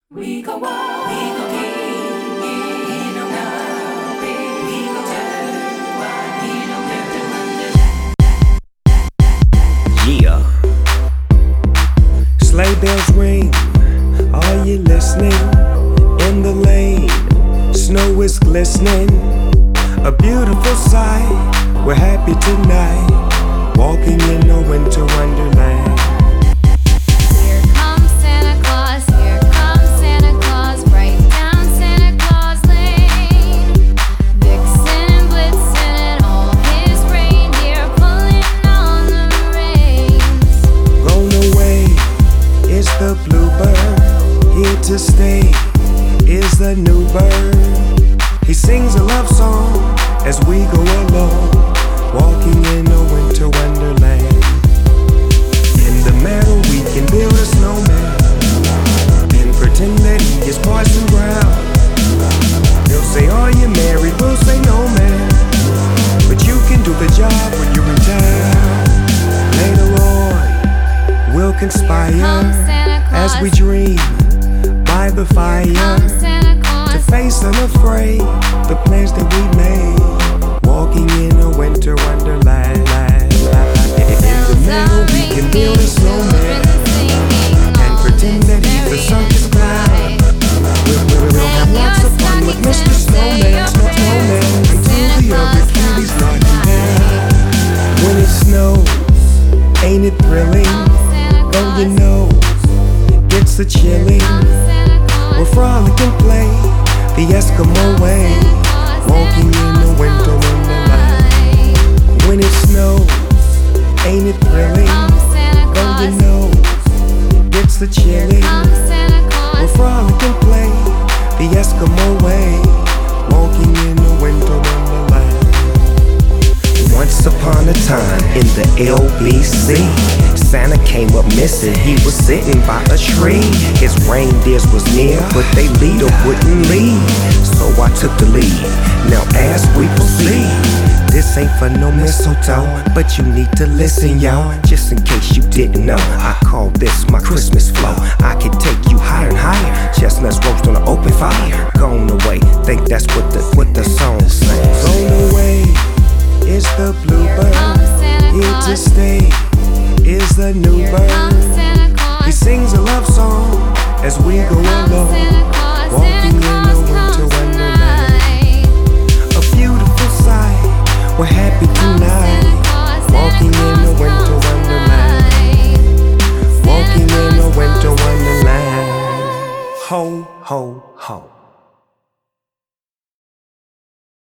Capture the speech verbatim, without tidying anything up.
We go walk, we go king, in on our way. We go turn, one in on the wonderland. Yeah. Sleigh bells ring, are you listening? In the lane, snow is glistening. A beautiful sight, we're happy tonight, walking in a winter wonderland. The bluebird, here to stay, is the new bird. He sings a love song as we go along, walking in a winter wonderland. In the meadow we can build a snowman and pretend that he is Parson Brown. He'll say, are you married? We'll say, no man, but you can do the job when you're in town. Later on we'll conspire as we dream by the fire to face unafraid the plans that we made, walking in a winter wonderland. In the middle we can build a snowman and pretend that he's the circus clown. We'll, we'll, we'll have lots of fun with Mister Snowman, Snowman, until the other cuties knock him down. When it snows, ain't it thrilling? Though you know it's a chilling, we'll frolic and play the Eskimo way, walking in a winter wonderland. When it snows, ain't it thrilling? Though you know it's a chilling, we'll frolic and play the Eskimo way, walking in a winter wonderland. Once upon a time in the L B C, Santa came up missing, he was sitting by a tree. His reindeers was near, but they leader wouldn't lead, so I took the lead. Now as we proceed, this ain't for no mistletoe, but you need to listen, y'all. Just in case you didn't know, I call this my Christmas flow. I can take you higher and higher, chestnuts roast on an open fire. Gone away, think that's what the, what the song says. Gone away is the bluebird, here to stay is the new bird. He sings a love song as we go along, walking in a winter wonderland. A beautiful sight, we're happy tonight, walking in a winter wonderland, walking in a winter wonderland. Ho, ho, ho.